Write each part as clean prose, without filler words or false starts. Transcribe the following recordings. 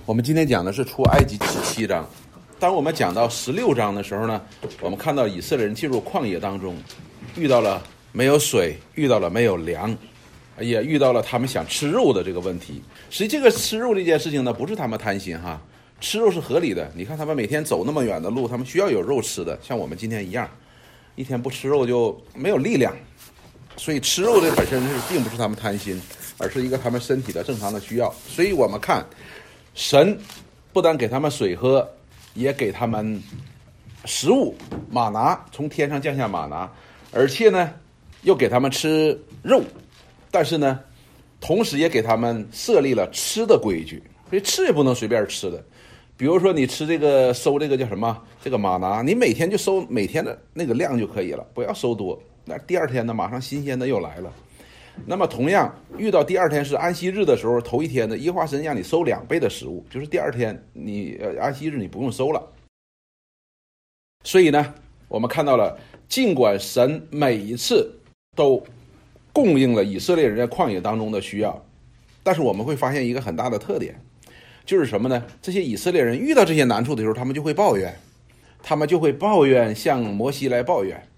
我们今天讲的是出埃及17章。当我们讲到16章的时候呢，我们看到以色列人进入旷野当中，遇到了没有水，遇到了没有粮，也遇到了他们想吃肉的这个问题。实际这个吃肉这件事情呢，不是他们贪心哈，吃肉是合理的。你看他们每天走那么远的路，他们需要有肉吃的，像我们今天一样，一天不吃肉就没有力量。所以吃肉的本身并不是他们贪心，而是一个他们身体的正常的需要。所以我们看神不但给他们水喝，也给他们食物，玛拿，从天上降下玛拿，而且呢又给他们吃肉，但是呢同时也给他们设立了吃的规矩，所以吃也不能随便吃的。比如说你吃这个收这个叫什么这个玛拿，你每天就收每天的那个量就可以了，不要收多，那第二天呢马上新鲜的又来了。那么同样遇到第二天是安息日的时候，头一天的耶和华神让你收2倍的食物，就是第二天你安息日你不用收了。所以呢我们看到了，尽管神每一次都供应了以色列人在旷野当中的需要，但是我们会发现一个很大的特点，就是什么呢？这些以色列人遇到这些难处的时候，他们就会抱怨，向摩西来抱怨，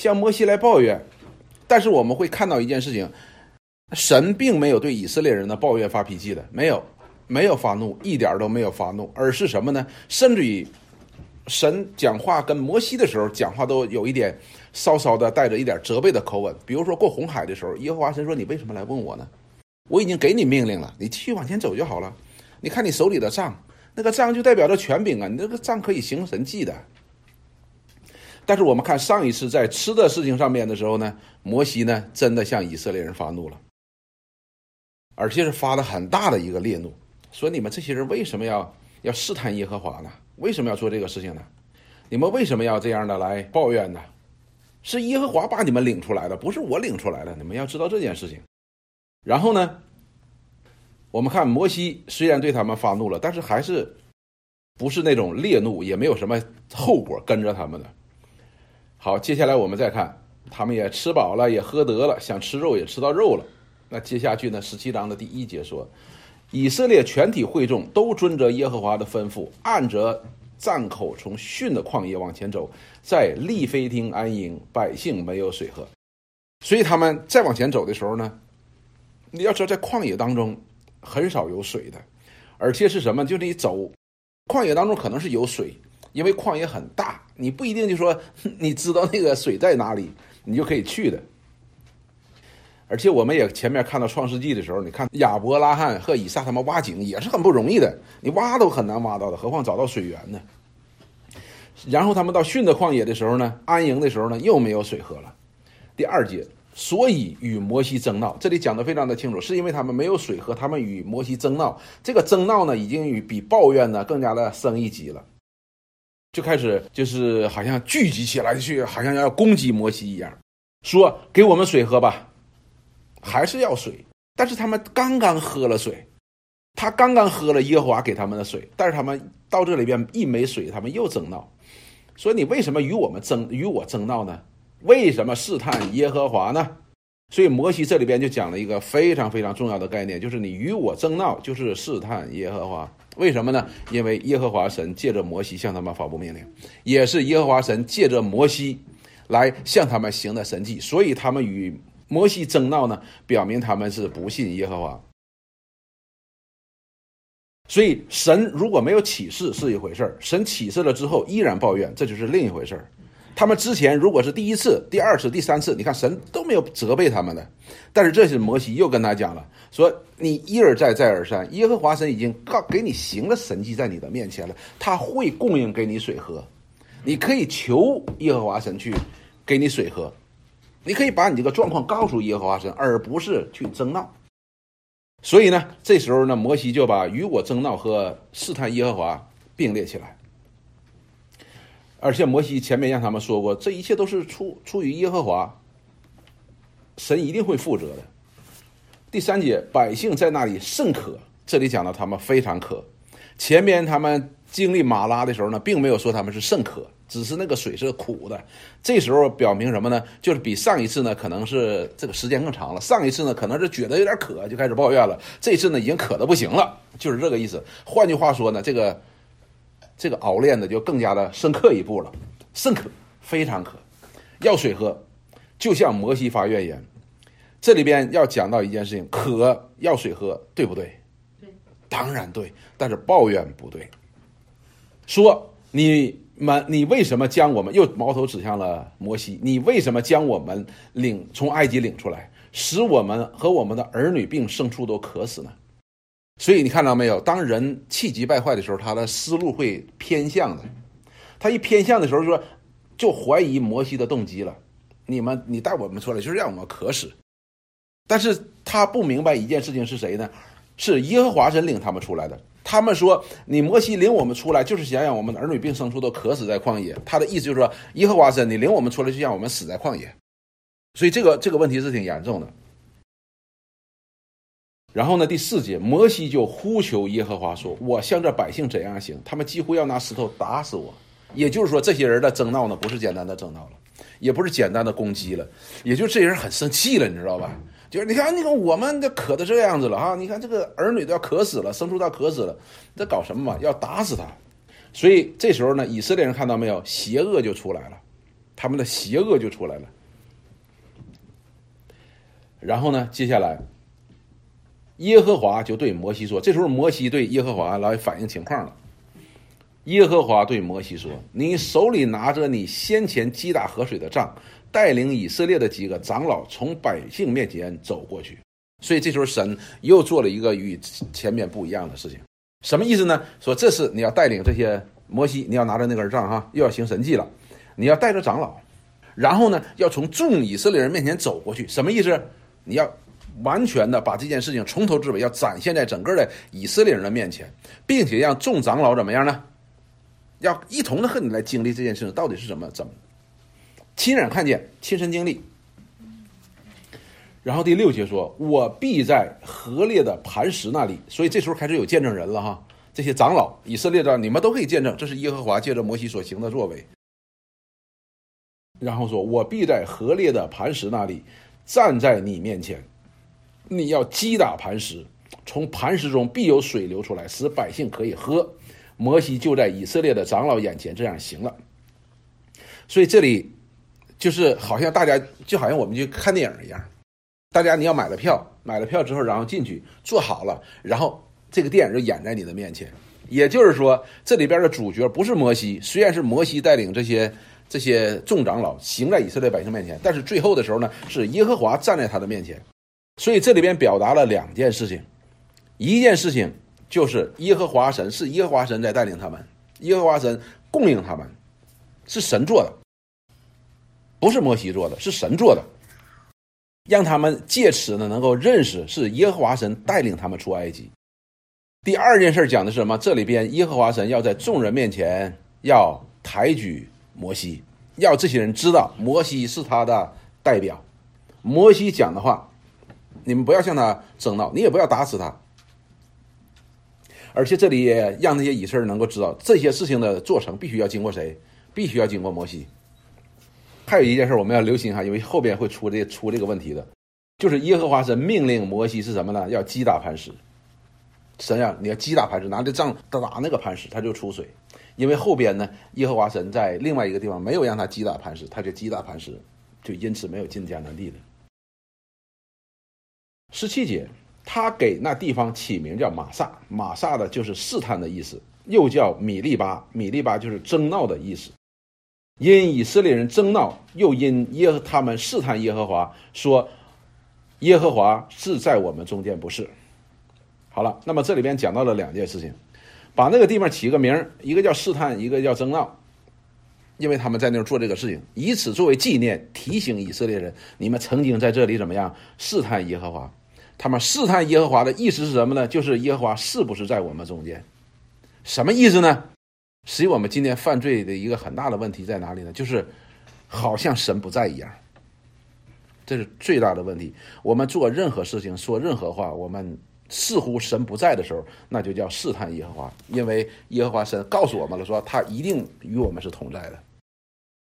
但是我们会看到一件事情，神并没有对以色列人的抱怨发脾气的，没有发怒，一点都没有发怒，而是什么呢？甚至于神讲话跟摩西的时候讲话都有一点稍稍的带着一点责备的口吻。比如说过红海的时候，耶和华神说，你为什么来问我呢？我已经给你命令了，你继续往前走就好了。你看你手里的杖，那个杖就代表着权柄啊，你那个杖可以行神迹的。但是我们看上一次在吃的事情上面的时候呢，摩西呢真的向以色列人发怒了，而且是发了很大的一个烈怒，说你们这些人为什么要试探耶和华呢？为什么要做这个事情呢？你们为什么要这样的来抱怨呢？是耶和华把你们领出来的，不是我领出来的，你们要知道这件事情。然后呢我们看摩西虽然对他们发怒了，但是还是不是那种烈怒，也没有什么后果跟着他们的。好，接下来我们再看，他们也吃饱了，也喝得了，想吃肉也吃到肉了。那接下去呢，17章的第1节说，以色列全体会众都遵着耶和华的吩咐，按着站口从逊的旷野往前走，在利非汀安营，百姓没有水喝。所以他们再往前走的时候呢，你要知道在旷野当中很少有水的，而且是什么？就是你走旷野当中可能是有水，因为旷野很大，你不一定就说你知道那个水在哪里你就可以去的。而且我们也前面看到创世纪的时候，你看亚伯拉罕和以撒他们挖井也是很不容易的，你挖都很难挖到的，何况找到水源呢？然后他们到逊的旷野的时候呢，安营的时候呢，又没有水喝了。第2节，所以与摩西争闹，这里讲得非常的清楚，是因为他们没有水喝，他们与摩西争闹。这个争闹呢，已经比抱怨呢更加的升一级了，就开始就是好像聚集起来去，好像要攻击摩西一样，说给我们水喝吧，还是要水。但是他们刚刚喝了水，他刚刚喝了耶和华给他们的水，但是他们到这里边一没水，他们又争闹，说你为什么与我争闹呢？为什么试探耶和华呢？所以摩西这里边就讲了一个非常非常重要的概念，就是你与我争闹就是试探耶和华。为什么呢？因为耶和华神借着摩西向他们发布命令，也是耶和华神借着摩西来向他们行的神迹，所以他们与摩西争闹呢，表明他们是不信耶和华。所以神如果没有启示是一回事，神启示了之后依然抱怨，这就是另一回事。他们之前如果是第1次、第2次、第3次，你看神都没有责备他们的，但是这是摩西又跟他讲了，说你一而再再而三，耶和华神已经给你行了神迹在你的面前了，他会供应给你水喝，你可以求耶和华神去给你水喝，你可以把你这个状况告诉耶和华神，而不是去争闹。所以呢这时候呢，摩西就把与我争闹和试探耶和华并列起来。而且摩西前面让他们说过，这一切都是出于耶和华，神一定会负责的。第3节，百姓在那里甚渴，这里讲到他们非常渴。前面他们经历马拉的时候呢，并没有说他们是甚渴， 只是那个水是苦的。这时候表明什么呢？就是比上一次呢可能是这个时间更长了，上一次呢可能是觉得有点渴就开始抱怨了，这次呢已经渴得不行了，就是这个意思。换句话说呢，这个熬炼的就更加的深刻一步了，甚渴，非常渴，要水喝，就向摩西发怨言。这里边要讲到一件事情，渴要水喝，对不对？ 对， 当然对，但是抱怨不对。说你为什么将我们，又矛头指向了摩西，你为什么将我们从埃及领出来，使我们和我们的儿女并牲畜都渴死呢？所以你看到没有，当人气急败坏的时候，他的思路会偏向的，他一偏向的时候就怀疑摩西的动机了，你带我们出来就是让我们渴死。但是他不明白一件事情是谁呢？是耶和华神领他们出来的。他们说你摩西领我们出来就是想让我们的儿女并牲畜都渴死在旷野，他的意思就是说耶和华神你领我们出来就让我们死在旷野。所以这个问题是挺严重的。然后呢，第4节，摩西就呼求耶和华说，我向这百姓怎样行？他们几乎要拿石头打死我。也就是说，这些人的争闹呢，不是简单的争闹了，也不是简单的攻击了，也就是这些人很生气了，你知道吧？就是你看我们这渴的这样子了哈，你看这个儿女都要渴死了，牲畜都要渴死了，这搞什么嘛？要打死他。所以这时候呢，以色列人看到没有，邪恶就出来了，他们的邪恶就出来了。然后呢，接下来耶和华就对摩西说，这时候摩西对耶和华来反映情况了。耶和华对摩西说，你手里拿着你先前击打河水的杖，带领以色列的几个长老从百姓面前走过去。所以这时候神又做了一个与前面不一样的事情。什么意思呢？说这是你要带领这些摩西，你要拿着那根杖哈，又要行神迹了，你要带着长老，然后呢要从众以色列人面前走过去。什么意思？你要完全的把这件事情从头至尾要展现在整个的以色列人的面前，并且让众长老怎么样呢？要一同的和你来经历这件事情到底是怎么亲眼看见，亲身经历。然后第6节说，我必在河烈的磐石那里。所以这时候开始有见证人了哈，这些长老以色列的你们都可以见证，这是耶和华借着摩西所行的作为。然后说，我必在河烈的磐石那里站在你面前，你要击打磐石，从磐石中必有水流出来，使百姓可以喝。摩西就在以色列的长老眼前这样行了。所以这里就是好像大家就好像我们去看电影一样，大家你要买了票之后，然后进去坐好了，然后这个电影就演在你的面前。也就是说，这里边的主角不是摩西，虽然是摩西带领这些众长老行在以色列百姓面前，但是最后的时候呢，是耶和华站在他的面前。所以这里边表达了2件事情，一件事情就是耶和华神，是耶和华神在带领他们，耶和华神供应他们，是神做的，不是摩西做的，是神做的，让他们借此呢能够认识是耶和华神带领他们出埃及。第2件事讲的是什么？这里边耶和华神要在众人面前要抬举摩西，要这些人知道摩西是他的代表，摩西讲的话你们不要向他争闹，你也不要打死他。而且这里也让那些以色列人能够知道，这些事情的做成必须要经过谁？必须要经过摩西。还有一件事我们要留心哈，因为后边会出这个问题的，就是耶和华神命令摩西是什么呢？要击打磐石。神呀，你要击打磐石，拿着杖打那个磐石，它就出水。因为后边呢，耶和华神在另外一个地方没有让他击打磐石，他就击打磐石，就因此没有进迦南地的。17节，他给那地方起名叫玛撒，玛撒的就是试探的意思，又叫米利巴，米利巴就是争闹的意思。因以色列人争闹，又因他们试探耶和华，说耶和华是在我们中间，不是。好了，那么这里边讲到了2件事情，把那个地方起个名，一个叫试探，一个叫争闹，因为他们在那儿做这个事情，以此作为纪念，提醒以色列人，你们曾经在这里怎么样试探耶和华。他们试探耶和华的意思是什么呢？就是耶和华是不是在我们中间。什么意思呢？实际我们今天犯罪的一个很大的问题在哪里呢？就是好像神不在一样，这是最大的问题。我们做任何事情说任何话，我们似乎神不在的时候，那就叫试探耶和华，因为耶和华神告诉我们了，说他一定与我们是同在的。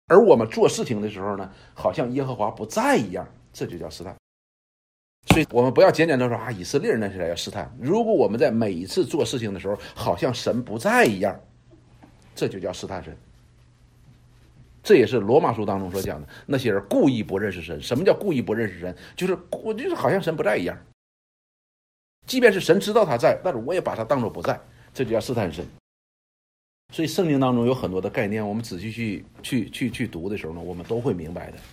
而我们做事情的时候呢，好像耶和华不在一样，这就叫试探。所以我们不要简简单说啊，以色列人那是要试探。如果我们在每一次做事情的时候，好像神不在一样，这就叫试探神。这也是罗马书当中所讲的，那些人故意不认识神。什么叫故意不认识神？就是好像神不在一样。即便是神知道他在，但是我也把他当作不在，这就叫试探神。所以圣经当中有很多的概念，我们仔细去读的时候呢，我们都会明白的。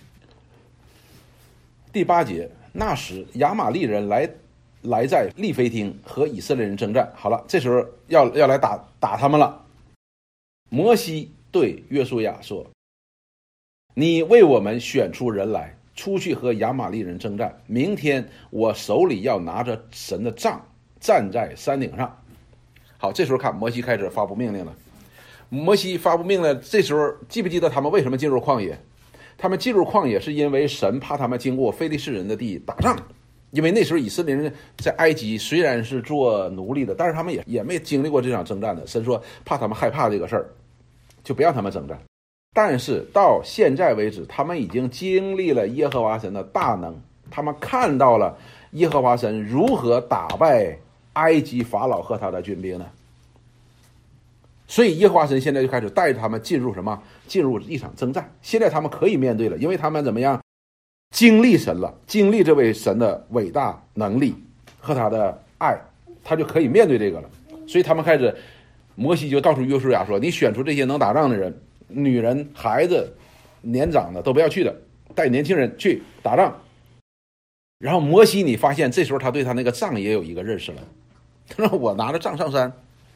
第8节，那时亚玛利人来在利非汀和以色列人征战。好了，这时候要来打他们了。摩西对约书亚说：“你为我们选出人来，出去和亚玛利人征战。明天我手里要拿着神的杖，站在山顶上。”好，这时候看摩西开始发布命令了。摩西发布命令，这时候记不记得他们为什么进入旷野？他们进入旷野是因为神怕他们经过非利士人的地打仗，因为那时候以色列人在埃及虽然是做奴隶的，但是他们也没经历过这场征战的。神说怕他们害怕这个事儿，就不让他们征战。但是到现在为止，他们已经经历了耶和华神的大能，他们看到了耶和华神如何打败埃及法老和他的军兵呢？所以耶和华神现在就开始带着他们进入什么？进入一场征战。现在他们可以面对了，因为他们怎么样？经历神了，经历这位神的伟大能力和他的爱，他就可以面对这个了。所以他们开始，摩西就告诉约书亚说：“你选出这些能打仗的人，女人、孩子、年长的都不要去的，带年轻人去打仗。”然后摩西，你发现这时候他对他那个杖也有一个认识了。他说：“我拿着杖上山。”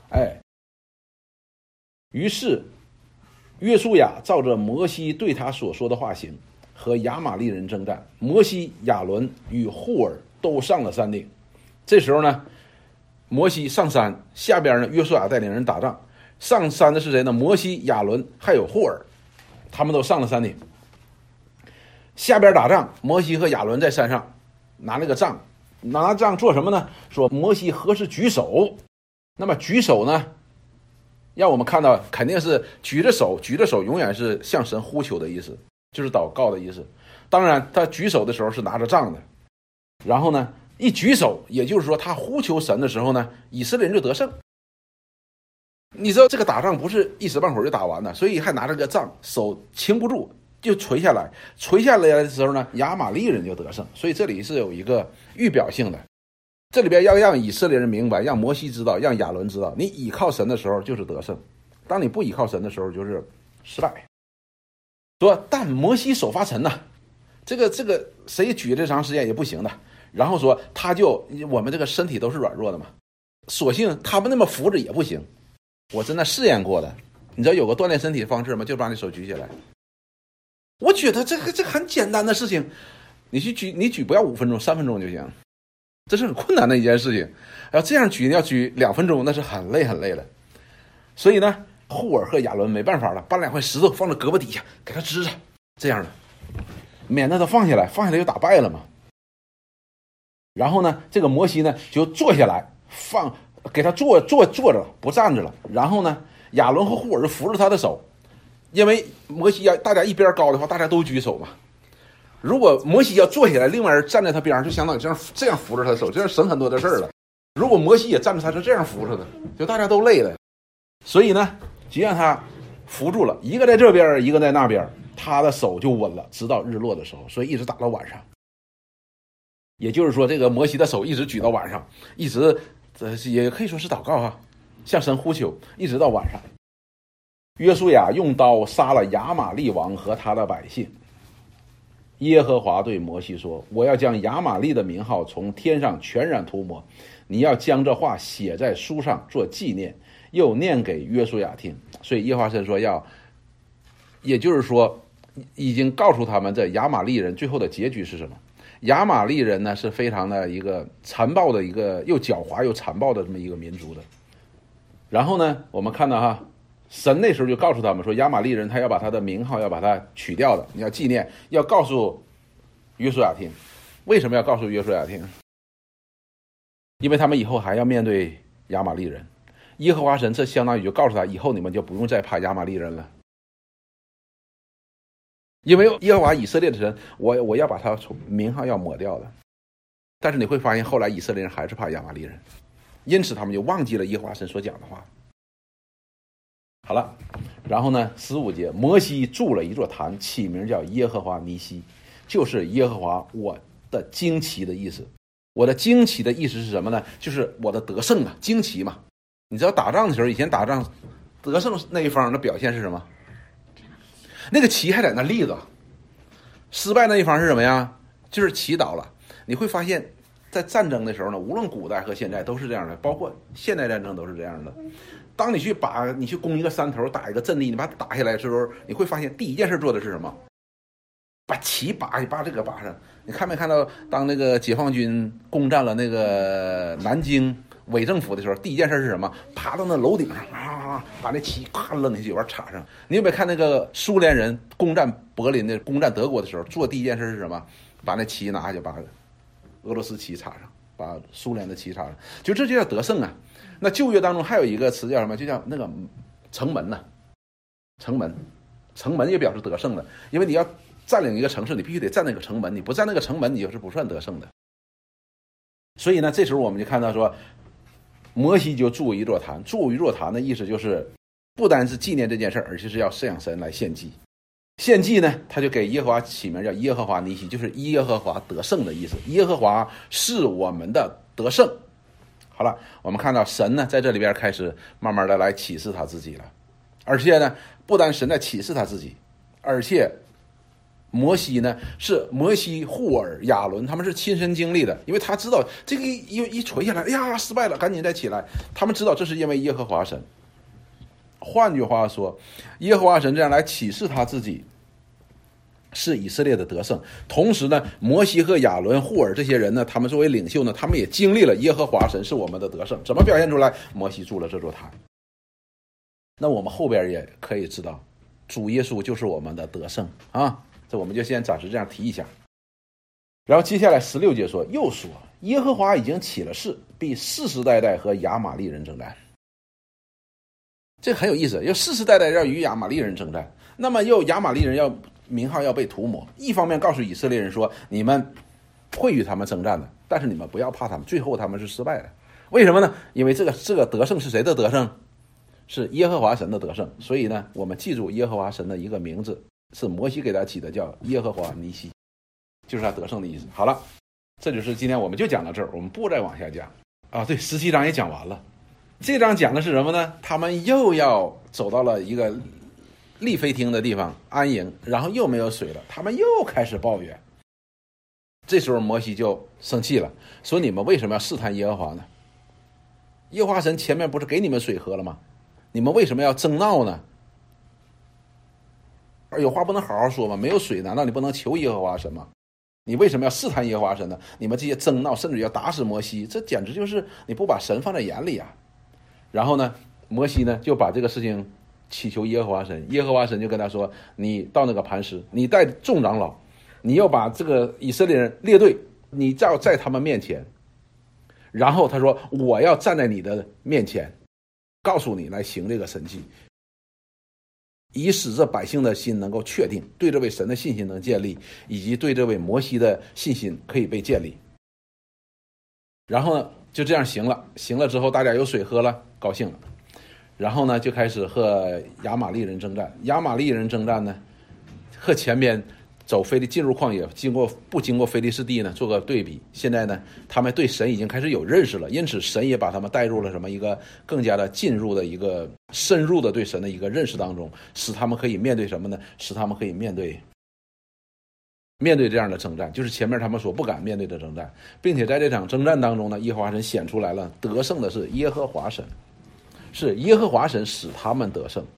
于是约书亚照着摩西对他所说的话行，和亚玛利人征战。摩西、亚伦与户尔都上了山顶。这时候呢，摩西上山，下边呢约书亚带领人打仗。上山的是谁呢？摩西、亚伦还有户尔，他们都上了山顶。下边打仗，摩西和亚伦在山上拿那个杖，拿杖做什么呢？说摩西何时举手？那么举手呢，让我们看到肯定是举着手永远是向神呼求的意思，就是祷告的意思。当然他举手的时候是拿着杖的，然后呢一举手，也就是说他呼求神的时候呢，以色列人就得胜。你知道这个打仗不是一时半会儿就打完的，所以还拿着个杖，手擎不住就垂下来的时候呢，亚玛利人就得胜。所以这里是有一个预表性的，这里边要让以色列人明白，让摩西知道，让亚伦知道，你倚靠神的时候就是得胜，当你不倚靠神的时候就是失败。说但摩西手发沉呐，这个谁举这长时间也不行的。然后说我们这个身体都是软弱的嘛，索性他们那么扶着也不行。我真的试验过的，你知道有个锻炼身体的方式吗？就把你手举起来。我觉得这个很简单的事情，你举不要5分钟3分钟就行，这是很困难的一件事情。要这样举，要举2分钟，那是很累的。所以呢，户尔和亚伦没办法了，把2块石头放在胳膊底下给他支着，这样的免得他放下来就打败了嘛。然后呢，这个摩西呢就坐下来，给他坐着不站着了。然后呢，亚伦和户尔就扶着他的手，因为摩西大家一边高的话，大家都举手嘛。如果摩西要坐下来，另外人站在他边上，就相当于这样扶着他的手，这样省很多的事儿了。如果摩西也站着他，是这样扶着的，就大家都累了。所以呢，就让他扶住了，一个在这边，一个在那边，他的手就稳了，直到日落的时候，所以一直打到晚上。也就是说，这个摩西的手一直举到晚上，一直也可以说是祷告哈，向神呼求，一直到晚上。约书亚用刀杀了亚玛利王和他的百姓。耶和华对摩西说：“我要将亚玛利的名号从天上全然涂抹，你要将这话写在书上做纪念，又念给约书亚听。”所以耶和华神说也就是说，已经告诉他们这亚玛利人最后的结局是什么。亚玛利人呢是非常的一个残暴的一个又狡猾又残暴的这么一个民族的。然后呢，我们看到哈，神那时候就告诉他们说，亚玛利人他要把他的名号要把它取掉的，你要纪念，要告诉约书亚听。为什么要告诉约书亚听？因为他们以后还要面对亚玛利人。耶和华神这相当于就告诉他，以后你们就不用再怕亚玛利人了。 因为耶和华以色列的神，我要把他从名号要抹掉的。但是你会发现后来以色列人还是怕亚玛力人，因此他们就忘记了耶和华神所讲的话。好了，然后呢15节，摩西筑了一座坛，起名叫耶和华尼西，就是耶和华我的旌旗的意思。我的旌旗的意思是什么呢？就是我的得胜啊，旌旗嘛。你知道打仗的时候，以前打仗得胜那一方的表现是什么？那个旗还在那立着。失败那一方是什么呀？就是旗倒了。你会发现在战争的时候呢，无论古代和现在都是这样的，包括现代战争都是这样的。当你去攻一个山头，打一个阵地，你把它打下来的时候，你会发现第一件事做的是什么？把旗把这个拔上。你看没看到当那个解放军攻占了那个南京伪政府的时候，第一件事是什么？爬到那楼顶上把那旗咔扔下去，完插上。你有没有看那个苏联人攻占柏林的、攻占德国的时候，做第一件事是什么？把那旗拿下去，把俄罗斯旗插上，把苏联的旗插上。这就叫得胜啊。那旧约当中还有一个词叫什么？就叫那个城门呐。城门也表示得胜的，因为你要占领一个城市，你必须得占那个城门，你不占那个城门，你就是不算得胜的。所以呢，这时候我们就看到说，摩西就筑一座坛。筑一座坛的意思就是，不单是纪念这件事，而且是要向神来献祭。献祭呢，他就给耶和华起名叫耶和华尼西，就是耶和华得胜的意思。耶和华是我们的得胜。好了，我们看到神呢，在这里边开始慢慢的来启示他自己了。而且呢，不单神在启示他自己，而且摩西呢，是摩西、户尔、亚伦，他们是亲身经历的，因为他知道这个一垂下来，哎呀，失败了，赶紧再起来。他们知道这是因为耶和华神。换句话说，耶和华神这样来启示他自己，是以色列的得胜。同时呢，摩西和亚伦、户尔这些人呢，他们作为领袖呢，他们也经历了耶和华神是我们的得胜。怎么表现出来？摩西筑了这座坛。那我们后边也可以知道，主耶稣就是我们的得胜啊。这我们就先暂时这样提一下。然后接下来16节说，又说耶和华已经起了誓，必世世代代和亚玛力人征战。这很有意思，要世世代代要与亚玛力人征战，那么又亚玛力人要名号要被涂抹。一方面告诉以色列人说，你们会与他们征战的，但是你们不要怕他们，最后他们是失败的。为什么呢？因为这个得胜是谁的得胜？是耶和华神的得胜。所以呢，我们记住耶和华神的一个名字，是摩西给他起的，叫耶和华尼西，就是他得胜的意思。好了，这就是今天我们就讲到这儿，我们不再往下讲啊。对，17章也讲完了。这章讲的是什么呢？他们又要走到了一个利非汀的地方安营，然后又没有水了，他们又开始抱怨。这时候摩西就生气了，说你们为什么要试探耶和华呢？耶和华神前面不是给你们水喝了吗？你们为什么要争闹呢？有话不能好好说吗？没有水，难道你不能求耶和华神吗？你为什么要试探耶和华神呢？你们这些争闹，甚至要打死摩西，这简直就是你不把神放在眼里啊！然后呢，摩西呢就把这个事情祈求耶和华神，耶和华神就跟他说，你到那个磐石，你带众长老，你要把这个以色列人列队，你要在他们面前，然后他说我要站在你的面前，告诉你来行这个神迹，以使这百姓的心能够确定，对这位神的信心能建立，以及对这位摩西的信心可以被建立。然后呢就这样行了之后，大家有水喝了，高兴了，然后呢就开始和亚玛力人征战。亚玛力人征战呢，和前边进入旷野不经过非利士地呢做个对比。现在呢他们对神已经开始有认识了，因此神也把他们带入了什么一个更加的进入的一个深入的对神的一个认识当中，使他们可以面对什么呢？使他们可以面对这样的征战，就是前面他们所不敢面对的征战。并且在这场征战当中呢，耶和华神显出来了，得胜的是耶和华神，是耶和华神使他们得胜。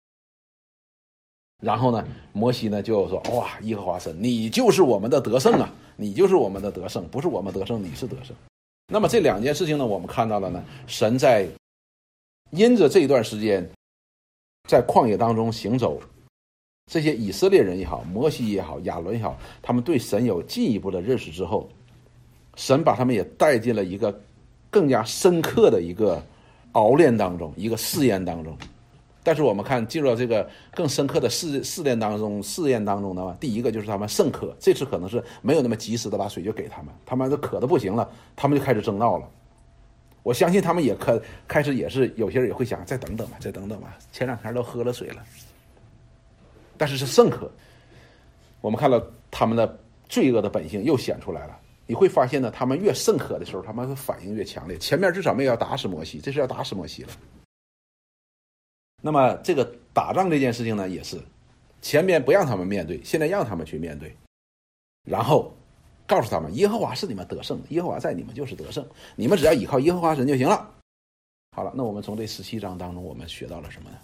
然后呢，摩西呢就说，哇，耶和华神，你就是我们的得胜啊，你就是我们的得胜，不是我们得胜，你是得胜。那么这两件事情呢，我们看到了呢，神在因着这一段时间在旷野当中行走，这些以色列人也好，摩西也好，亚伦也好，他们对神有进一步的认识之后，神把他们也带进了一个更加深刻的一个熬炼当中，一个试验当中。 但是我们看进入到这个更深刻的试验当中呢，第一个就是他们甚渴，这次可能是没有那么及时的把水就给他们，他们都渴的不行了，他们就开始争闹了。我相信他们也开始也是有些人也会想再等等吧，前2天都喝了水了，但是甚渴。我们看到他们的罪恶的本性又显出来了。你会发现呢，他们越甚渴的时候，他们的反应越强烈。前面至少没有要打死摩西，这是要打死摩西了。那么这个打仗这件事情呢，也是前面不让他们面对，现在让他们去面对，然后告诉他们耶和华是你们得胜，耶和华在你们就是得胜，你们只要依靠耶和华神就行了。好了，那我们从这17章当中我们学到了什么呢？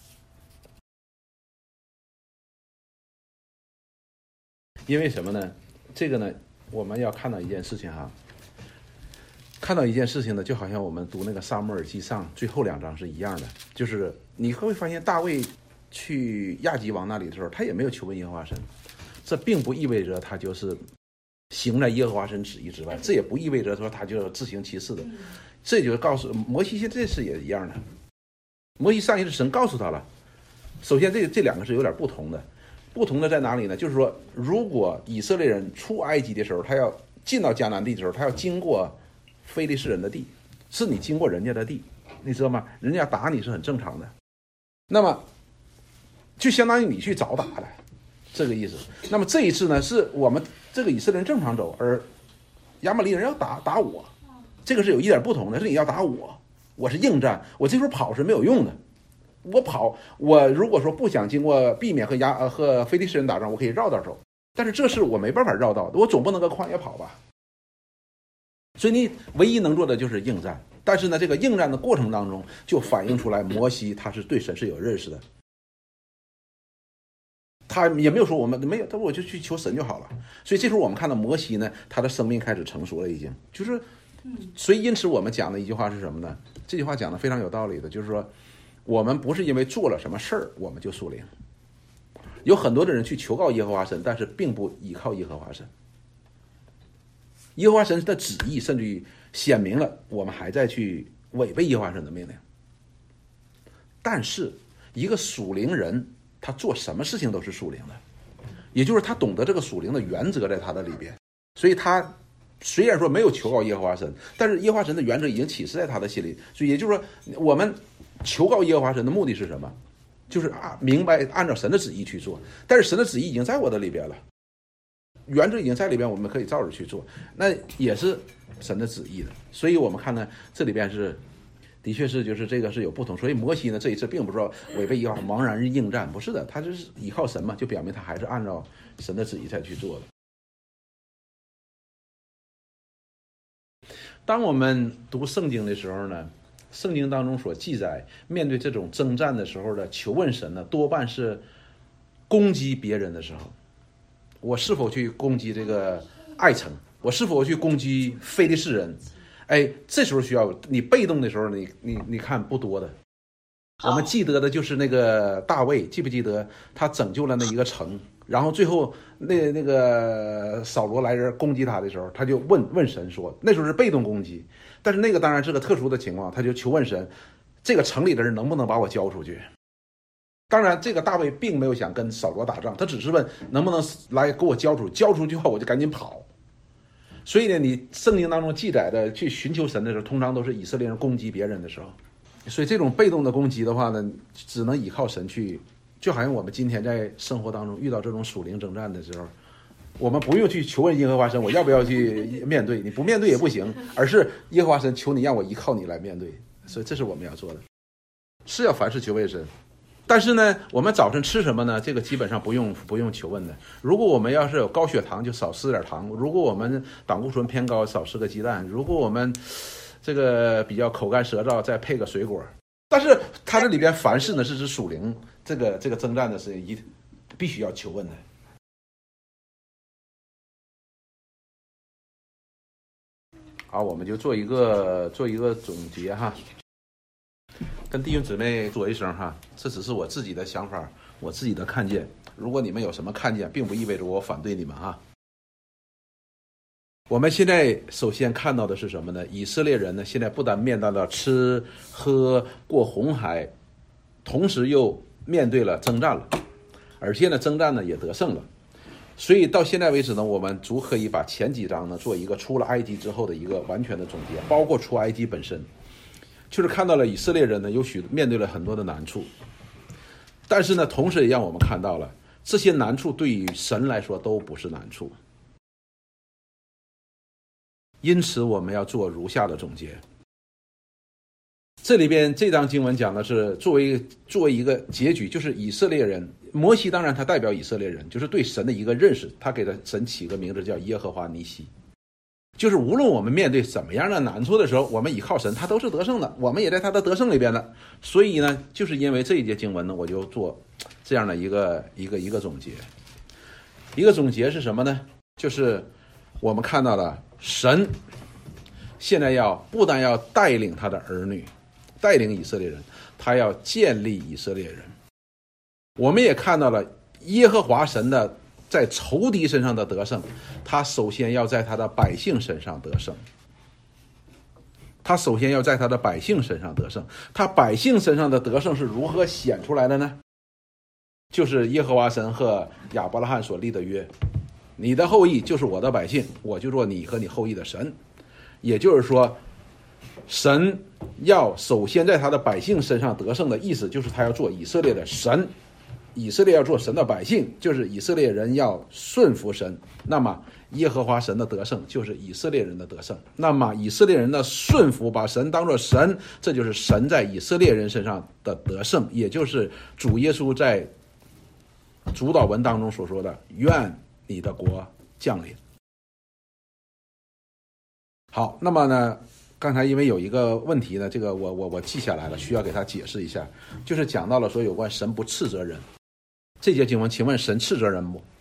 因为什么呢？这个呢，我们要看到一件事情哈，看到一件事情呢，就好像我们读那个撒母耳记上最后2章是一样的，就是你会发现大卫去亚吉王那里的时候，他也没有求问耶和华神，这并不意味着他就是行在耶和华神旨意之外，这也不意味着说他就自行其事的，这就告诉摩西，这次也一样的。摩西上一次神告诉他了，首先这2个是有点不同的，不同的在哪里呢？就是说，如果以色列人出埃及的时候，他要进到迦南地的时候，他要经过非利士人的地，是你经过人家的地，你知道吗？人家打你是很正常的，那么就相当于你去找打的这个意思。那么这一次呢，是我们这个以色列人正常走，而亚玛力人要打我，这个是有一点不同的，是你要打我，我是应战，我这时候跑是没有用的。我跑，我如果说不想经过避免和非利士人打仗，我可以绕道走，但是这是我没办法绕道的，我总不能搁旷野跑吧。所以你唯一能做的就是应战，但是呢，这个应战的过程当中就反映出来摩西他是对神是有认识的，他也没有说我们没有，我就去求神就好了。所以这时候我们看到摩西呢，他的生命开始成熟了，已经就是，所以因此我们讲的一句话是什么呢？这句话讲的非常有道理的，就是说我们不是因为做了什么事儿我们就属灵。有很多的人去求告耶和华神，但是并不依靠耶和华神。耶和华神的旨意甚至于显明了，我们还在去违背耶和华神的命令。但是一个属灵人，他做什么事情都是属灵的，也就是他懂得这个属灵的原则在他的里边，所以他虽然说没有求告耶和华神，但是耶和华神的原则已经启示在他的心里。所以也就是说，我们求告耶和华神的目的是什么？就是明白按照神的旨意去做，但是神的旨意已经在我的里边了，原则已经在里边，我们可以照着去做，那也是神的旨意的。所以我们看呢，这里边是的确是就是这个是有不同。所以摩西呢这一次并不是说违背耶和华茫然应战，不是的，他就是依靠神嘛，就表明他还是按照神的旨意才去做的。当我们读圣经的时候呢，圣经当中所记载面对这种征战的时候的求问神呢，多半是攻击别人的时候。我是否去攻击这个爱城？我是否去攻击非利士人？哎，这时候需要你被动的时候，你看不多的。我们记得的就是那个大卫，记不记得他拯救了那一个城，然后最后那个扫罗来人攻击他的时候，他就问神说，那时候是被动攻击，但是那个当然是个特殊的情况，他就求问神，这个城里的人能不能把我交出去？当然这个大卫并没有想跟扫罗打仗，他只是问能不能来给我交出去后我就赶紧跑。所以呢，你圣经当中记载的去寻求神的时候，通常都是以色列人攻击别人的时候。所以这种被动的攻击的话呢，只能依靠神去，就好像我们今天在生活当中遇到这种属灵征战的时候，我们不用去求问耶和华神我要不要去面对，你不面对也不行，而是耶和华神求你让我依靠你来面对。所以这是我们要做的，是要凡事求问神。但是呢，我们早晨吃什么呢？这个基本上不用求问的。如果我们要是有高血糖，就少吃点糖；如果我们胆固醇偏高，少吃个鸡蛋；如果我们这个比较口干舌燥，再配个水果。但是它这里边凡事呢是指属灵这个征战的是必须要求问的。好，我们就做一个总结哈。跟弟兄姊妹说一声哈，这只是我自己的想法，我自己的看见。如果你们有什么看见，并不意味着我反对你们哈。我们现在首先看到的是什么呢？以色列人呢，现在不但面对了吃喝过红海，同时又面对了征战了，而且呢征战呢也得胜了。所以到现在为止呢，我们足可以把前几章呢做一个出了埃及之后的一个完全的总结，包括出埃及本身，就是看到了以色列人呢面对了很多的难处，但是呢同时也让我们看到了这些难处对于神来说都不是难处。因此我们要做如下的总结。这里边这章经文讲的是作为一个结局，就是以色列人，摩西当然他代表以色列人，就是对神的一个认识，他给神起个名字叫耶和华尼西，就是无论我们面对怎么样的难处的时候，我们依靠神，他都是得胜的，我们也在他的得胜里边的。所以呢，就是因为这一节经文呢，我就做这样的一个总结。一个总结是什么呢？就是我们看到了神现在不但要带领他的儿女，带领以色列人，他要建立以色列人。我们也看到了耶和华神的在仇敌身上的得胜，他首先要在他的百姓身上得胜。他首先要在他的百姓身上得胜。他百姓身上的得胜是如何显出来的呢？就是耶和华神和亚伯拉罕所立的约，你的后裔就是我的百姓，我就做你和你后裔的神。也就是说，神要首先在他的百姓身上得胜的意思，就是他要做以色列的神，以色列要做神的百姓，就是以色列人要顺服神。那么耶和华神的得胜就是以色列人的得胜。那么以色列人的顺服，把神当作神，这就是神在以色列人身上的得胜，也就是主耶稣在主祷文当中所说的愿你的国降临。好，那么呢，刚才因为有一个问题呢，这个我记下来了，需要给他解释一下，就是讲到了说有关神不斥责人这节经文，请问神斥责人不？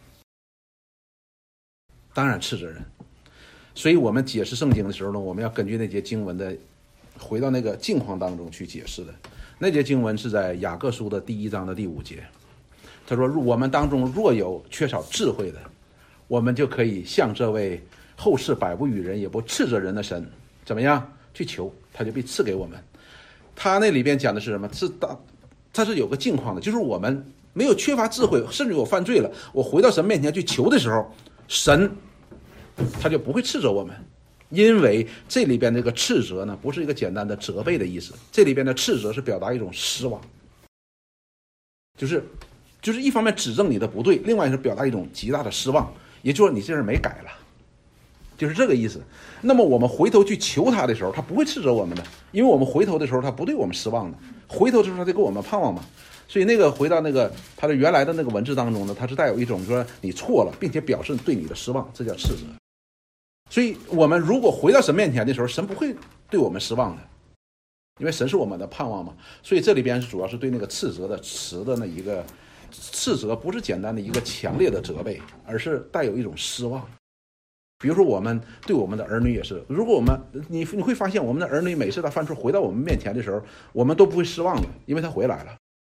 当然斥责人。所以我们解释圣经的时候呢，我们要根据那节经文的回到那个境况当中去解释的。那节经文是在雅各书的第1章的第5节，他说我们当中若有缺少智慧的，我们就可以向这位后世百不与人也不斥责人的神怎么样去求，他就必赐给我们。他那里边讲的是什么？他是有个境况的，就是我们没有缺乏智慧，甚至我犯罪了，我回到神面前去求的时候，神他就不会斥责我们。因为这里边这个斥责呢，不是一个简单的责备的意思，这里边的斥责是表达一种失望，就是一方面指正你的不对，另外是表达一种极大的失望，也就是说你这人没改了，就是这个意思。那么我们回头去求他的时候，他不会斥责我们的，因为我们回头的时候他不对我们失望的，回头的时候他就给我们盼望嘛。所以那个回到那个他的原来的那个文字当中呢，他是带有一种说你错了，并且表示对你的失望，这叫斥责。所以我们如果回到神面前的时候，神不会对我们失望的，因为神是我们的盼望嘛。所以这里边主要是对那个斥责的词的那一个斥责，不是简单的一个强烈的责备，而是带有一种失望。比如说我们对我们的儿女也是，如果我们你会发现我们的儿女每次他犯错回到我们面前的时候，我们都不会失望的，因为他回来了。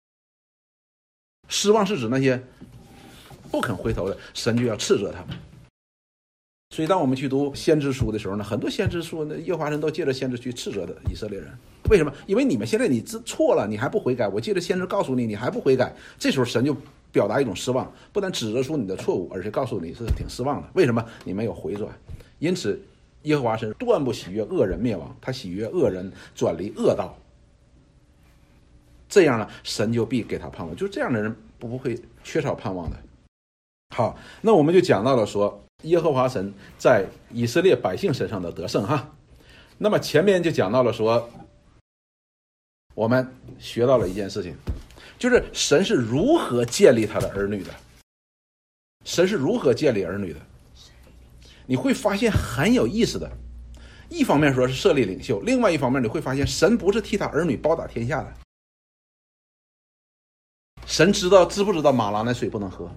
失望是指那些不肯回头的，神就要斥责他们。所以当我们去读先知书的时候呢，很多先知书呢，耶和华神都借着先知去斥责的以色列人。为什么？因为你们现在你错了，你还不悔改，我借着先知告诉你，你还不悔改，这时候神就表达一种失望，不但指责出你的错误，而且告诉你是挺失望的。为什么？你没有回转。因此耶和华神断不喜悦恶人灭亡，他喜悦恶人转离恶道，这样呢，神就必给他盼望。就是这样的人不会缺少盼望的。好，那我们就讲到了说耶和华神在以色列百姓身上的得胜哈。那么前面就讲到了说，我们学到了一件事情，就是神是如何建立他的儿女的。神是如何建立儿女的？你会发现很有意思的，一方面说是设立领袖，另外一方面你会发现神不是替他儿女包打天下的。神知不知道马拉那水不能喝？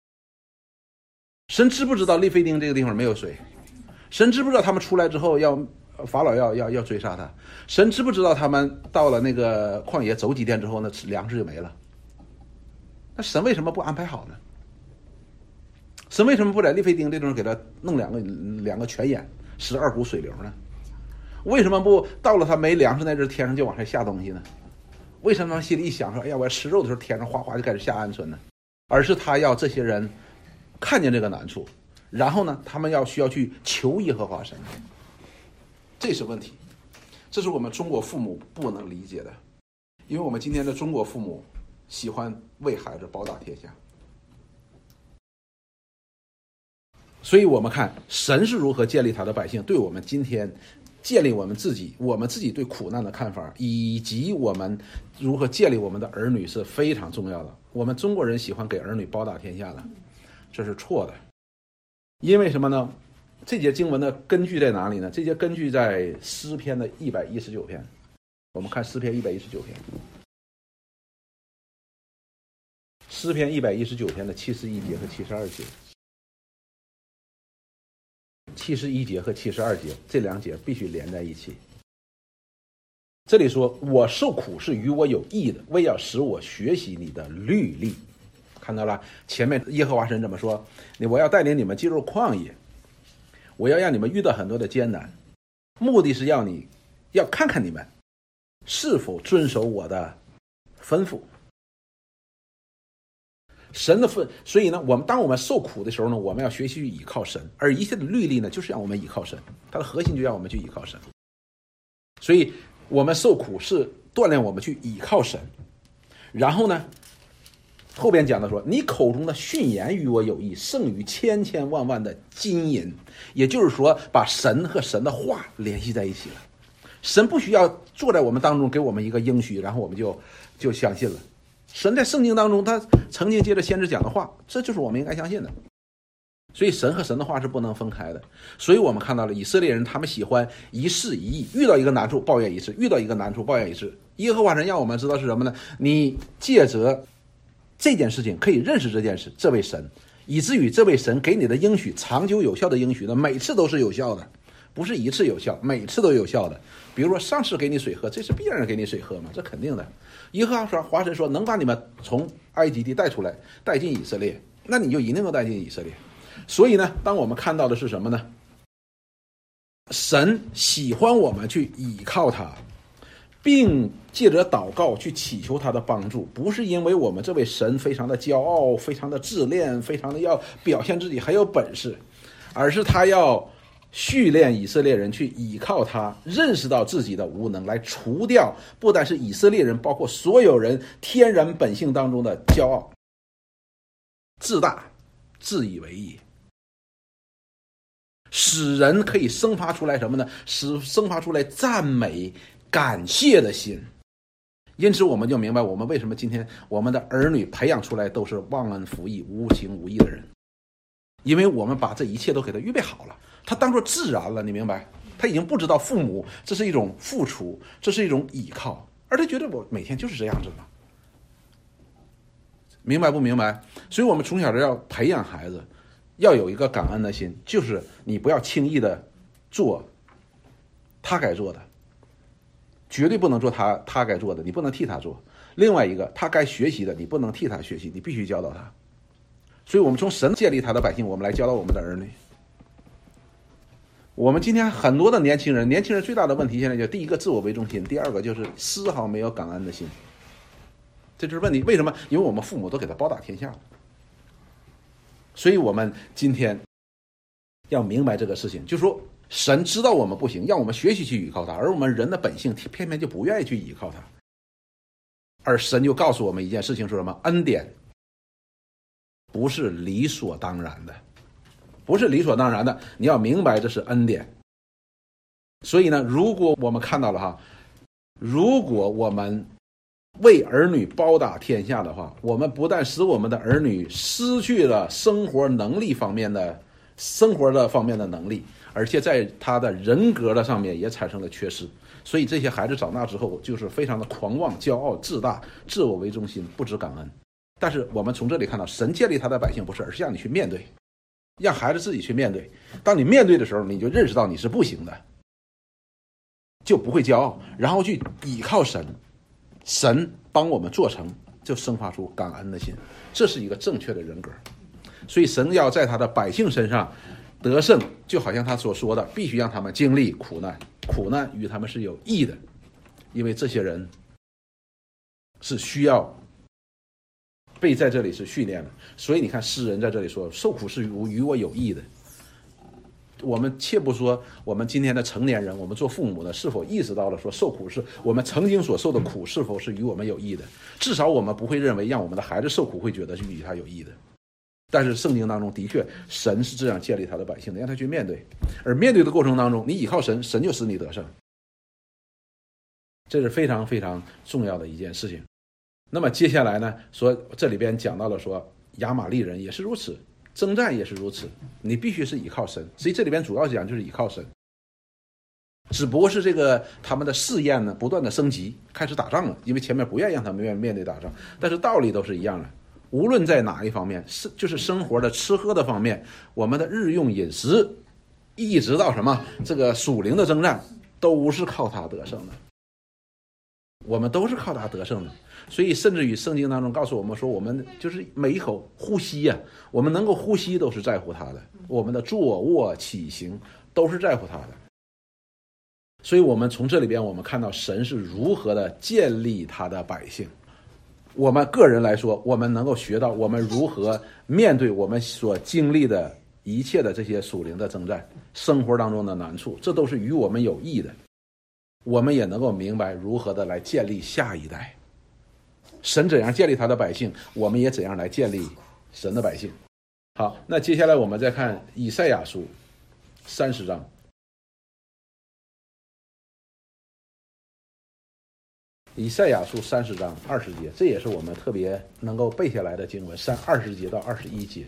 神知不知道利非丁这个地方没有水？神知不知道他们出来之后法老要追杀他？神知不知道他们到了那个旷野走几天之后呢，粮食就没了？那神为什么不安排好呢？神为什么不在利非丁这地方给他弄两个泉眼，12股水流呢？为什么不到了他没粮食那阵天上就往下下东西呢？ 为什么他心里一想说，哎呀，我要吃肉的时候，天上哗哗就开始下鹌鹑呢？而是他要这些人看见这个难处，然后呢，他们需要去求耶和华神，这是问题。这是我们中国父母不能理解的，因为我们今天的中国父母喜欢为孩子包打天下。所以我们看神是如何建立他的百姓，对我们今天建立我们自己对苦难的看法，以及我们如何建立我们的儿女是非常重要的。我们中国人喜欢给儿女包打天下的，这是错的。因为什么呢？这节经文的根据在哪里呢？这节根据在诗篇的119篇。我们看诗篇119篇，诗篇119篇的71节和72节。71节和72节这两节必须连在一起。这里说，我受苦是与我有益的，为要使我学习你的律例。看到了，前面耶和华神这么说，我要带领你们进入旷野，我要让你们遇到很多的艰难，目的是要看看你们是否遵守我的吩咐。神的所以呢，当我们受苦的时候呢，我们要学习去倚靠神，而一切的律例呢，就是让我们倚靠神，它的核心就让我们去倚靠神。所以我们受苦是锻炼我们去倚靠神。然后呢，后边讲的说，你口中的训言与我有益，胜于千千万万的金银。也就是说，把神和神的话联系在一起了。神不需要坐在我们当中给我们一个应许，然后我们就相信了。神在圣经当中他曾经接着先知讲的话，这就是我们应该相信的。所以神和神的话是不能分开的。所以我们看到了以色列人，他们喜欢一事一议，遇到一个难处抱怨一次，遇到一个难处抱怨一次。耶和华神让我们知道是什么呢？你借着这件事情可以认识这位神，以至于这位神给你的应许，长久有效的应许呢，每次都是有效的，不是一次有效，每次都有效的。比如说上次给你水喝，这是必然给你水喝嘛，这肯定的。耶和华神说能把你们从埃及地带出来，带进以色列，那你就一定能带进以色列。所以呢，当我们看到的是什么呢？神喜欢我们去倚靠他，并借着祷告去祈求他的帮助，不是因为我们这位神非常的骄傲，非常的自恋，非常的要表现自己很有本事，而是他要训练以色列人去倚靠他，认识到自己的无能，来除掉不但是以色列人，包括所有人天然本性当中的骄傲、自大、自以为意，使人可以生发出来什么呢？生发出来赞美、感谢的心。因此我们就明白，我们为什么今天我们的儿女培养出来都是忘恩负义、无情无义的人，因为我们把这一切都给他预备好了，他当作自然了，你明白？他已经不知道父母这是一种付出，这是一种倚靠，而他觉得我每天就是这样子嘛。明白不明白？所以我们从小就要培养孩子要有一个感恩的心，就是你不要轻易的做他该做的，绝对不能做他该做的，你不能替他做。另外一个，他该学习的，你不能替他学习，你必须教导他。所以我们从神建立他的百姓，我们来教导我们的儿女。我们今天很多的年轻人最大的问题，现在就第一个自我为中心，第二个就是丝毫没有感恩的心，这就是问题。为什么？因为我们父母都给他包打天下了。所以我们今天要明白这个事情，就是说神知道我们不行，让我们学习去依靠他，而我们人的本性偏偏就不愿意去依靠他。而神就告诉我们一件事情，说什么？恩典不是理所当然的，不是理所当然的，你要明白这是恩典。所以呢，如果我们看到了如果我们为儿女包打天下的话，我们不但使我们的儿女失去了生活的方面的能力，而且在他的人格的上面也产生了缺失。所以这些孩子长大之后就是非常的狂妄、骄傲、自大、自我为中心，不知感恩。但是我们从这里看到，神建立他的百姓不是，而是让你去面对，让孩子自己去面对。当你面对的时候，你就认识到你是不行的，就不会骄傲，然后去倚靠神，神帮我们做成，就生发出感恩的心，这是一个正确的人格。所以神要在他的百姓身上得胜，就好像他所说的，必须让他们经历苦难，苦难与他们是有益的，因为这些人是需要被在这里是训练的。所以你看诗人在这里说受苦是与我有益的。我们切不说我们今天的成年人，我们做父母的是否意识到了说受苦是我们曾经所受的苦是否是与我们有益的，至少我们不会认为让我们的孩子受苦会觉得是与他有益的。但是圣经当中的确神是这样建立他的百姓的，让他去面对，而面对的过程当中你倚靠神，神就使你得胜，这是非常非常重要的一件事情。那么接下来呢，说这里边讲到了说亚玛利人也是如此，征战也是如此，你必须是倚靠神。所以这里边主要讲就是倚靠神，只不过是这个他们的试验呢不断的升级，开始打仗了，因为前面不愿意让他们面对打仗，但是道理都是一样的。无论在哪一方面，就是生活的吃喝的方面，我们的日用饮食，一直到什么这个属灵的征战，都是靠他得胜的，我们都是靠他得胜的。所以甚至于圣经当中告诉我们说，我们就是每一口呼吸啊，我们能够呼吸都是在乎他的，我们的坐卧起行都是在乎他的。所以我们从这里边我们看到神是如何的建立他的百姓。我们个人来说，我们能够学到我们如何面对我们所经历的一切的这些属灵的征战，生活当中的难处，这都是与我们有益的。我们也能够明白如何的来建立下一代，神怎样建立他的百姓，我们也怎样来建立神的百姓。好，那接下来我们再看以赛亚书30章。以赛亚书30章20节，这也是我们特别能够背下来的经文，20节到21节。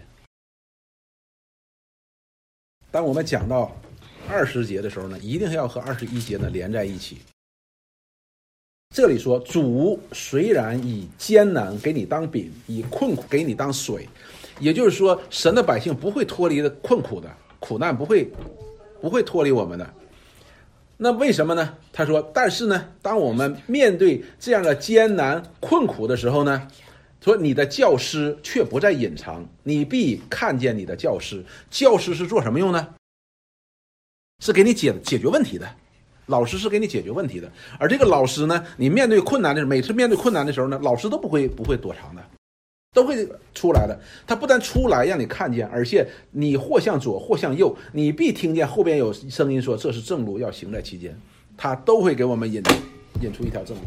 当我们讲到20节的时候呢，一定要和21节呢连在一起。这里说，主虽然以艰难给你当饼，以困苦给你当水，也就是说神的百姓不会脱离的困苦的苦难，不会脱离我们的。那为什么呢？他说，但是呢，当我们面对这样的艰难困苦的时候呢，说你的教师却不再隐藏，你必看见你的教师。教师是做什么用呢？是给你解决问题的，老师是给你解决问题的。而这个老师呢，你面对困难的时候，每次面对困难的时候呢，老师都不会躲藏的，都会出来的。他不但出来让你看见，而且你或向左或向右，你必听见后边有声音说这是正路，要行在其间。他都会给我们引出一条正路。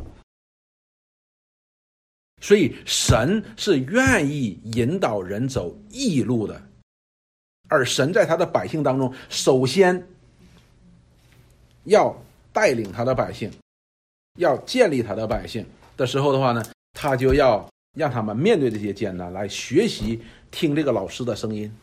所以神是愿意引导人走义路的，而神在他的百姓当中，首先要带领他的百姓，要建立他的百姓的时候的话呢，他就要让他们面对这些艰难，来学习听这个老师的声音。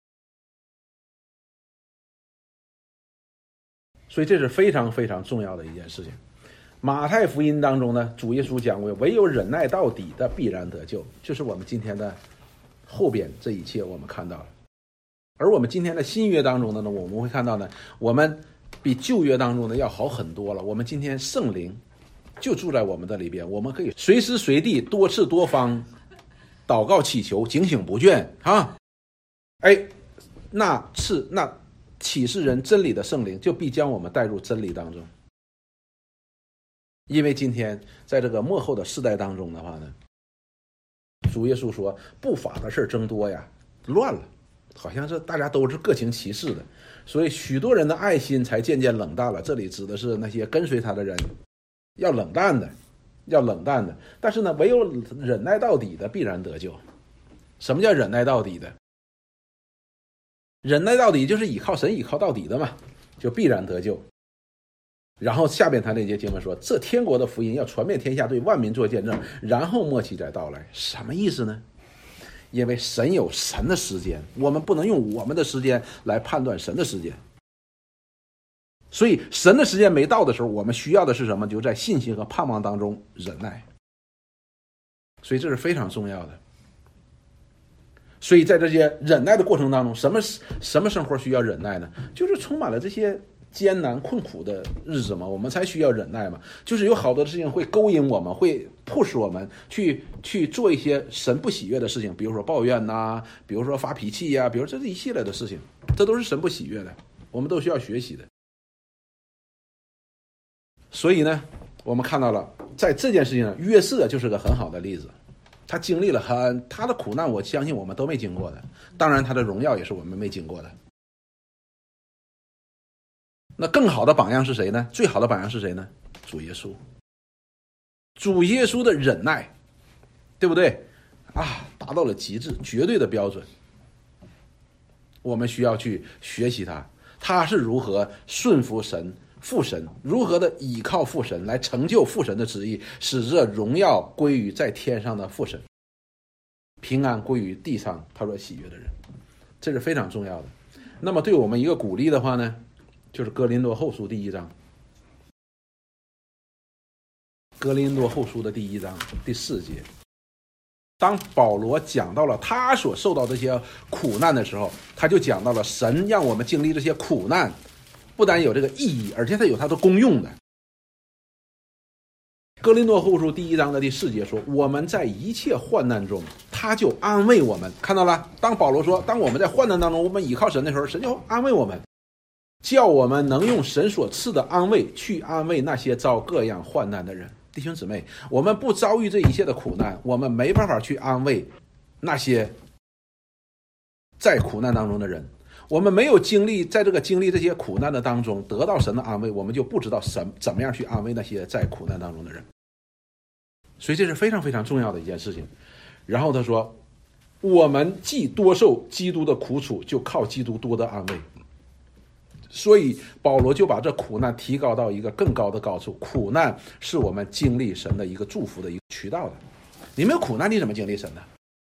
所以这是非常非常重要的一件事情。马太福音当中呢，主耶稣讲过，唯有忍耐到底的必然得救，就是我们今天的后边这一切我们看到了。而我们今天的新约当中呢，我们会看到呢，我们比旧约当中呢要好很多了。我们今天圣灵就住在我们的里边，我们可以随时随地多次多方祷告祈求，警醒不倦啊！那启示人真理的圣灵就必将我们带入真理当中。因为今天在这个末后的世代当中的话呢，主耶稣说不法的事增多呀，乱了，好像是大家都是各行其事的，所以许多人的爱心才渐渐冷淡了。这里指的是那些跟随他的人，要冷淡的。但是呢，唯有忍耐到底的必然得救。什么叫忍耐到底的？忍耐到底就是倚靠神倚靠到底的嘛，就必然得救。然后下边他那节经文说，这天国的福音要传遍天下，对万民做见证，然后末期再到来。什么意思呢？因为神有神的时间，我们不能用我们的时间来判断神的时间。所以神的时间没到的时候，我们需要的是什么？就在信心和盼望当中忍耐。所以这是非常重要的。所以在这些忍耐的过程当中，什么生活需要忍耐呢？就是充满了这些艰难困苦的日子嘛，我们才需要忍耐嘛。就是有好多的事情会勾引我们，会迫使我们去做一些神不喜悦的事情，比如说抱怨呐，比如说发脾气呀，比如这一系列的事情，这都是神不喜悦的，我们都需要学习的。所以呢，我们看到了在这件事情上，约瑟就是个很好的例子。他经历了他的苦难，我相信我们都没经过的。当然，他的荣耀也是我们没经过的。那更好的榜样是谁呢？最好的榜样是谁呢？主耶稣。主耶稣的忍耐，对不对啊？达到了极致，绝对的标准。我们需要去学习他是如何顺服神父神，如何的倚靠父神来成就父神的旨意，使这荣耀归于在天上的父神，平安归于地上他所喜悦的人。这是非常重要的。那么对我们一个鼓励的话呢，就是哥林多后书第1章，哥林多后书的第1章第4节。当保罗讲到了他所受到这些苦难的时候，他就讲到了神让我们经历这些苦难不但有这个意义，而且它有它的功用的。哥林多后书第1章的第4节说，我们在一切患难中他就安慰我们。看到了，当保罗说当我们在患难当中我们倚靠神的时候，神就安慰我们，叫我们能用神所赐的安慰去安慰那些遭各样患难的人。弟兄姊妹，我们不遭遇这一切的苦难，我们没办法去安慰那些在苦难当中的人。我们没有经历这些苦难的当中得到神的安慰，我们就不知道怎么样去安慰那些在苦难当中的人。所以这是非常非常重要的一件事情。然后他说，我们既多受基督的苦楚，就靠基督多的安慰。所以保罗就把这苦难提高到一个更高的高处。苦难是我们经历神的一个祝福的一个渠道的。你没有苦难，你怎么经历神呢？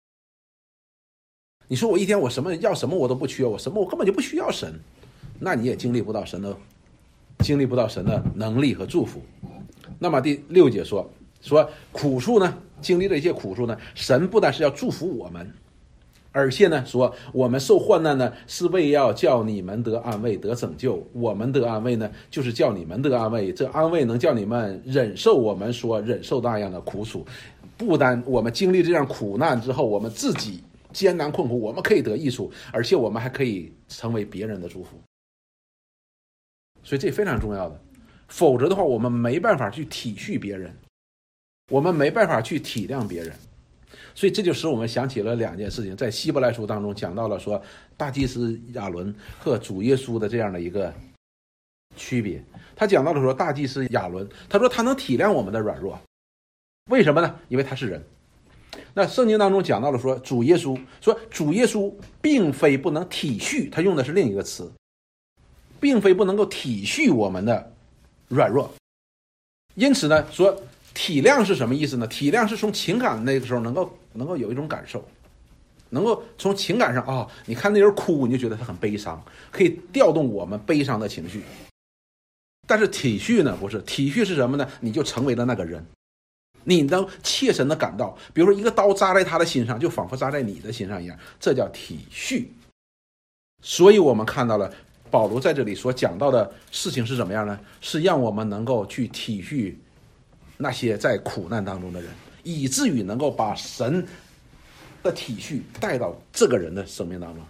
你说我一天我要什么我都不缺，我根本就不需要神，那你也经历不到神的能力和祝福。那么第6节说苦处呢，经历了一些苦处呢，神不但是要祝福我们，而且呢说我们受患难呢，是为要叫你们得安慰得拯救。我们得安慰呢，就是叫你们得安慰，这安慰能叫你们忍受我们所忍受那样的苦楚。不单我们经历这样苦难之后，我们自己艰难困苦我们可以得益处，而且我们还可以成为别人的祝福。所以这非常重要的。否则的话，我们没办法去体恤别人，我们没办法去体谅别人。所以这就使我们想起了2件事情，在希伯来书当中讲到了说大祭司亚伦和主耶稣的这样的一个区别。他讲到了说大祭司亚伦，他说他能体谅我们的软弱，为什么呢？因为他是人。那圣经当中讲到了说主耶稣并非不能体恤，他用的是另一个词，并非不能够体恤我们的软弱。因此呢，说体谅是什么意思呢？体谅是从情感那个时候能够有一种感受，能够从情感上你看那人哭，你就觉得他很悲伤，可以调动我们悲伤的情绪。但是体恤呢，不是。体恤是什么呢？你就成为了那个人，你能切身的感到，比如说一个刀扎在他的心上，就仿佛扎在你的心上一样，这叫体恤。所以我们看到了保罗在这里所讲到的事情是怎么样呢？是让我们能够去体恤那些在苦难当中的人，以至于能够把神的体恤带到这个人的生命当中。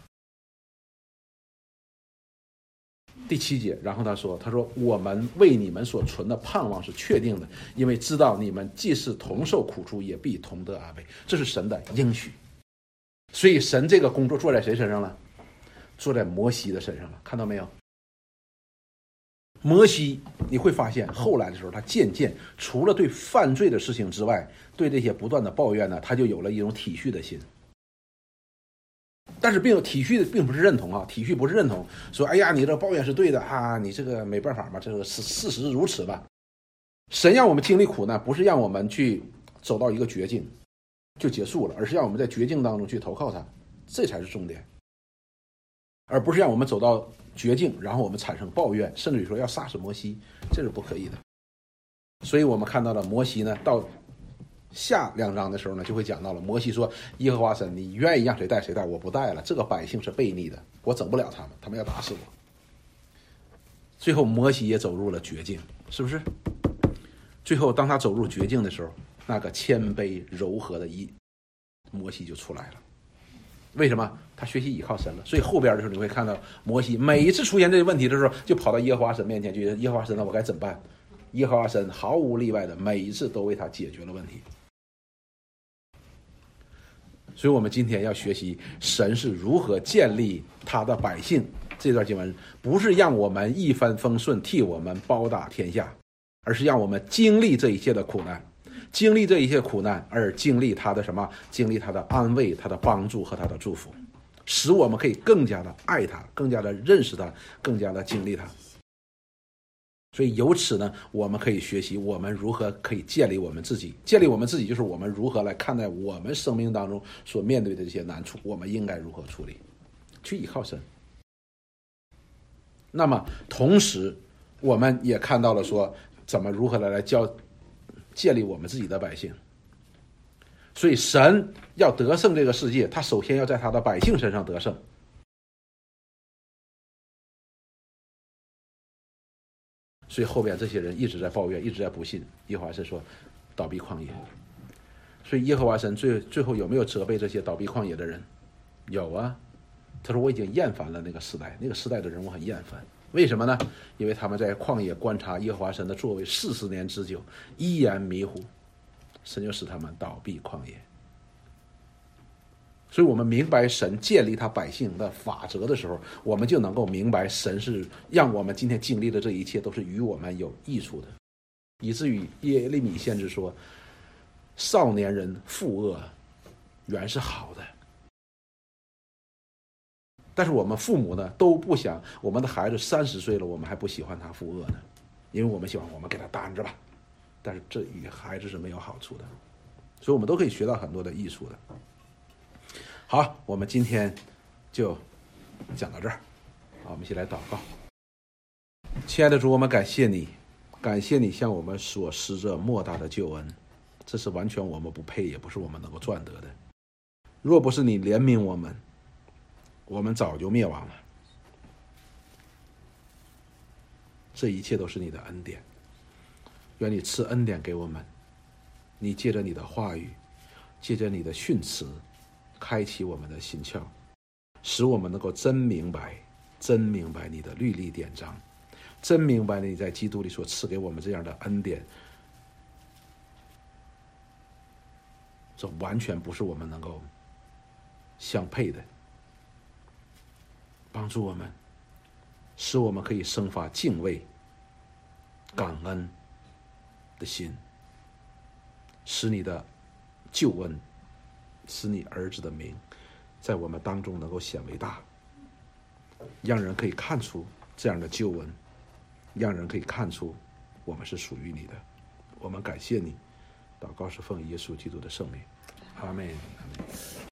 第7节，然后他说我们为你们所存的盼望是确定的，因为知道你们既是同受苦楚，也必同得安慰。这是神的应许。所以神这个工作做在谁身上了？做在摩西的身上了。看到没有？摩西你会发现后来的时候，他渐渐除了对犯罪的事情之外，对这些不断的抱怨呢，他就有了一种体恤的心。但是体恤的并不是认同啊，体恤不是认同，说哎呀你这抱怨是对的啊，你这个没办法嘛，这个事实如此吧。神让我们经历苦难，不是让我们去走到一个绝境就结束了，而是让我们在绝境当中去投靠他，这才是重点，而不是让我们走到绝境，然后我们产生抱怨，甚至于说要杀死摩西，这是不可以的。所以我们看到了摩西呢，到下2章的时候呢，就会讲到了摩西说耶和华神，你愿意让谁带谁带，我不带了，这个百姓是悖逆的，我整不了他们，他们要打死我。最后摩西也走入了绝境，是不是？最后当他走入绝境的时候，那个谦卑柔和的摩西就出来了。为什么？他学习倚靠神了。所以后边的时候你会看到摩西每一次出现这个问题的时候，就跑到耶和华神面前去，耶和华神呢，我该怎么办？ 耶和华神毫无例外的每一次都为他解决了问题。所以我们今天要学习神是如何建立他的百姓。这段经文不是让我们一帆风顺替我们包打天下，而是让我们经历这一切的苦难，经历这一切苦难，而经历他的什么？经历他的安慰，他的帮助和他的祝福，使我们可以更加的爱他，更加的认识他，更加的经历他。所以由此呢，我们可以学习我们如何可以建立我们自己。建立我们自己就是我们如何来看待我们生命当中所面对的这些难处，我们应该如何处理，去依靠神。那么同时我们也看到了说怎么如何来建立我们自己的百姓。所以神要得胜这个世界，他首先要在他的百姓身上得胜。所以后边这些人一直在抱怨，一直在不信。耶和华神说倒闭旷野。所以耶和华神最后有没有责备这些倒闭旷野的人？有啊，他说我已经厌烦了那个时代，那个时代的人我很厌烦。为什么呢？因为他们在旷野观察耶和华神的作为40年之久，依然迷糊，神就使他们倒闭旷野。所以我们明白神建立他百姓的法则的时候，我们就能够明白神是让我们今天经历的这一切都是与我们有益处的。以至于耶利米先知说，少年人负恶原是好的。但是我们父母呢都不想我们的孩子30岁了，我们还不喜欢他负恶呢，因为我们喜欢我们给他担着吧，但是这与孩子是没有好处的。所以我们都可以学到很多的益处的。好，我们今天就讲到这儿。好，我们一起来祷告。亲爱的主，我们感谢你，感谢你向我们所施这莫大的救恩，这是完全我们不配，也不是我们能够赚得的。若不是你怜悯我们，我们早就灭亡了。这一切都是你的恩典，愿你赐恩典给我们。你借着你的话语，借着你的训词，开启我们的心窍，使我们能够真明白你的律例典章，真明白你在基督里所赐给我们这样的恩典，这完全不是我们能够相配的。帮助我们，使我们可以生发敬畏、感恩的心，使你的救恩，使你儿子的名在我们当中能够显为大，让人可以看出这样的救恩，让人可以看出我们是属于你的。我们感谢你，祷告是奉耶稣基督的圣名，阿们。